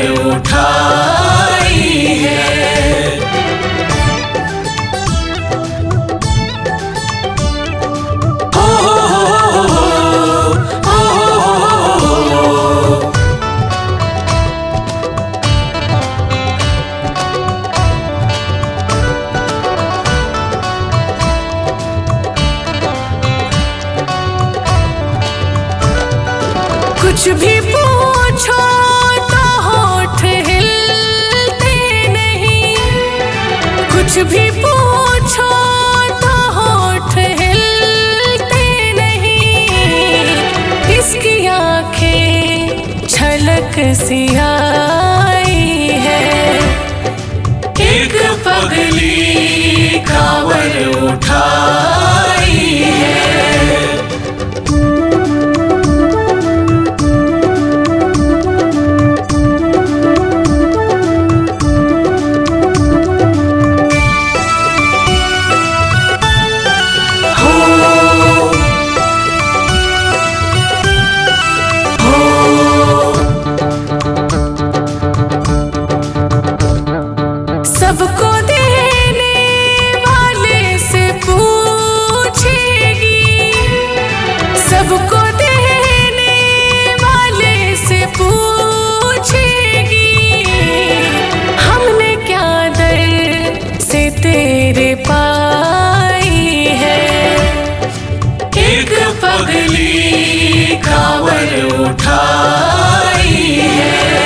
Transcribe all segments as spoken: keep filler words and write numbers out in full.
कांवर उठाई है। हो हो हो हो, कुछ भी पूछो तो होठ हिलते नहीं, कुछ भी पूछो तो होठ हिलते नहीं। इसकी आंखें छलक सी आई है, एक पगली कांवर उठाई है। सबको देने वाले से पूछेगी, सबको देने वाले से पूछेगी, हमने क्या दर से तेरे पाई है। एक पगली कांवर उठाई है।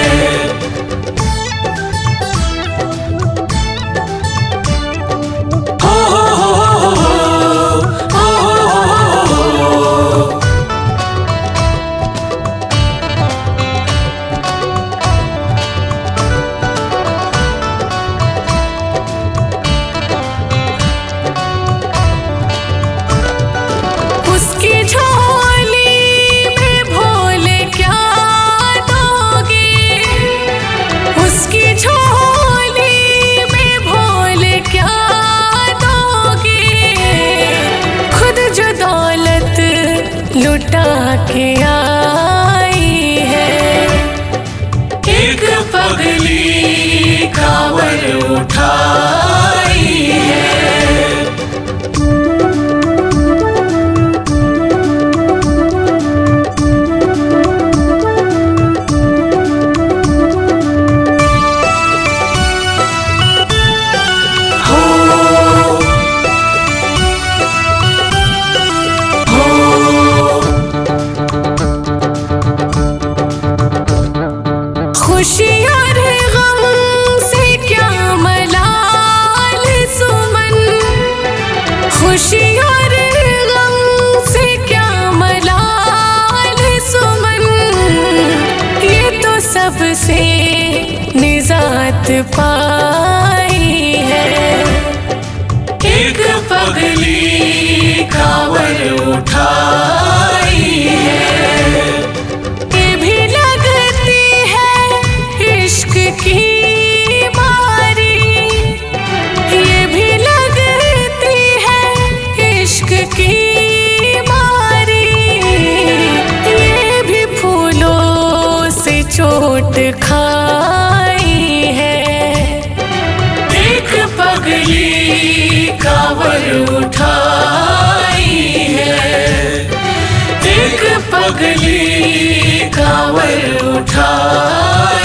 उसकी झोली में भोले क्या दोगे, उसकी झोली में भोले क्या दोगे। खुद जो दौलत लुटा के आई है, एक पगली कांवर उठाई है। खुशी और गम से क्या मलाल सुमन, खुशी और गम से क्या मलाल सुमन। ये तो सबसे निजात पाई है, एक पगली कांवर उठाई है। ये भी लगती है इश्क की मारी, ये भी लगती है इश्क की मारी। ये भी फूलों से चोट खाई है, एक पगली कांवर उठाई है। एक पगली कांवर उठाई